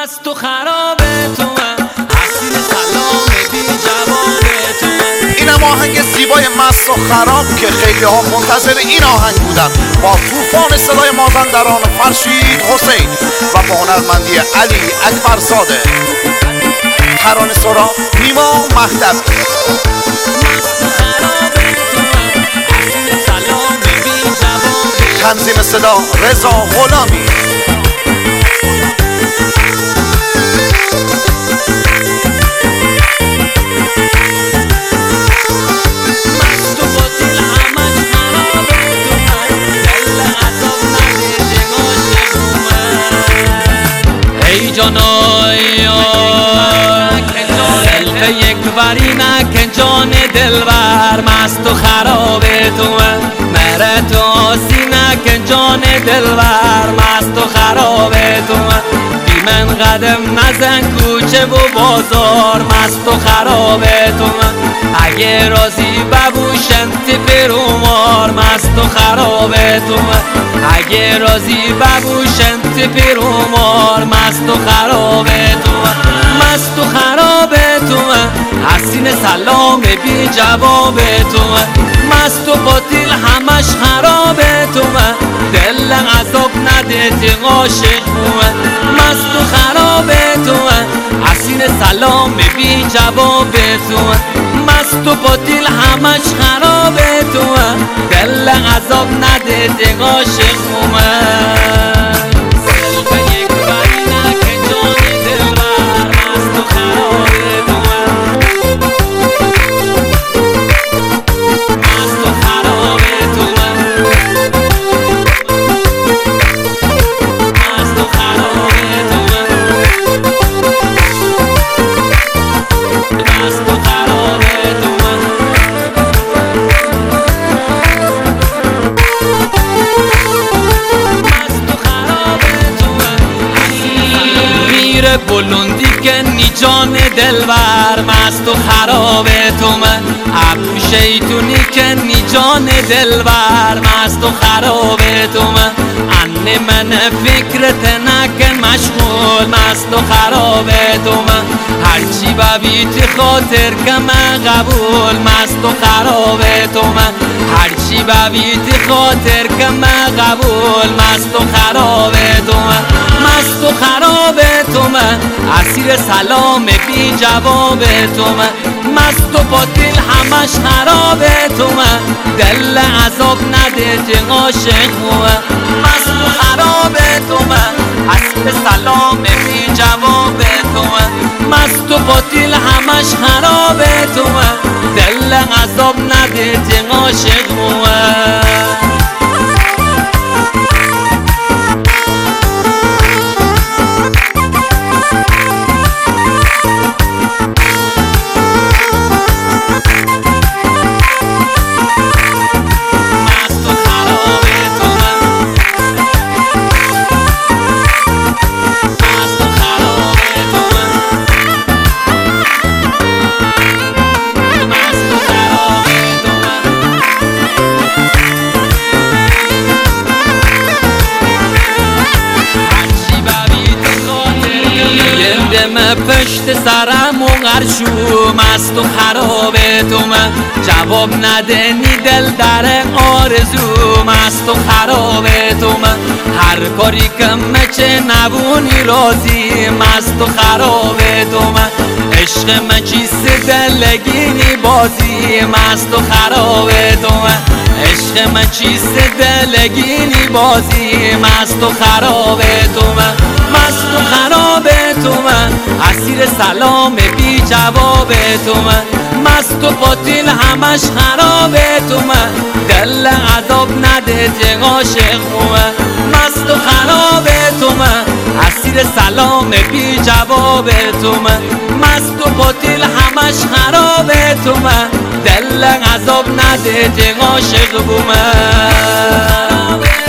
مست و خراب تو من، اسیر سلام بی جواب تو من. اینم آهنگ زیبای مست و خراب که خیلی ها منتظر این آهنگ بودن، با طوفان صدای مازندران فرشید حسین و با هنرمندی علی اکبرزاده. ترانه سرا نیما مهدوی. تنظیم صدا رضا غلامی. ای جانای سلف یک وری نکن جان دلبر، مست و خراب تو من، مره تو آسی نکن جان دلبر، مست و خراب تو من. بی من قدم نزن کوچه و بازار، مست و خراب تو من. اگه رازی ببوشن تیپ رومار، مست و خراب تو من. اگه رازی ببوشن تیپ رومار، مست و خراب تو من. مست و خراب تو من، حسین سلام بی جواب تو من. مست و باطل همش خراب تو من، دل عذاب ندیدی عاشق من. مست و خراب تو من، حسین سلام بی جواب تو من. مست و باطل همش خراب تو من، دل عذاب ندیدی عاشق من. بلندی کنی جان دلبر، مست و خراب تو من. ابرو شیطونی کنی جان دلبر، مست و خراب تو من. انه من فکرت نکن مشغول، مست و خراب تو من. هرچی ببیت خاطر که من قبول، مست و خراب تو من. هرچی ببیت خاطر که من قبول، مست و خراب تو من. مست و خراب تو من، اسیر سلام بی جواب تو من. مست و باطل همش خراب تو من، دل عذاب ندیدی عاشق من. مست و خراب تو من، اسیر سلام بی جواب تو من. مست و باطل همش خراب تو من، دل عذاب ندیدی عاشق من. دم پشت سرم و غرشو، مست و خراب تو من. جواب ندنی دل در آرزو، مست و خراب تو من. هر کاری که مچه نبونی رازی، مست و خراب تو من. عشق من چیست دلگینی بازی، مست و خراب تو من. عشق من چیست دلگینی بازی، مست و خراب تو من. مست و خراب تو من، اسیر سلام بی جواب تو من. مست و باطل همش خراب تو من، دل عذاب ندیدی عاشق من. مست و خراب تو من، اسیر سلام بی جواب تو من. مست و باطل همش خراب تو من، دل عذاب ندیدی عاشق من.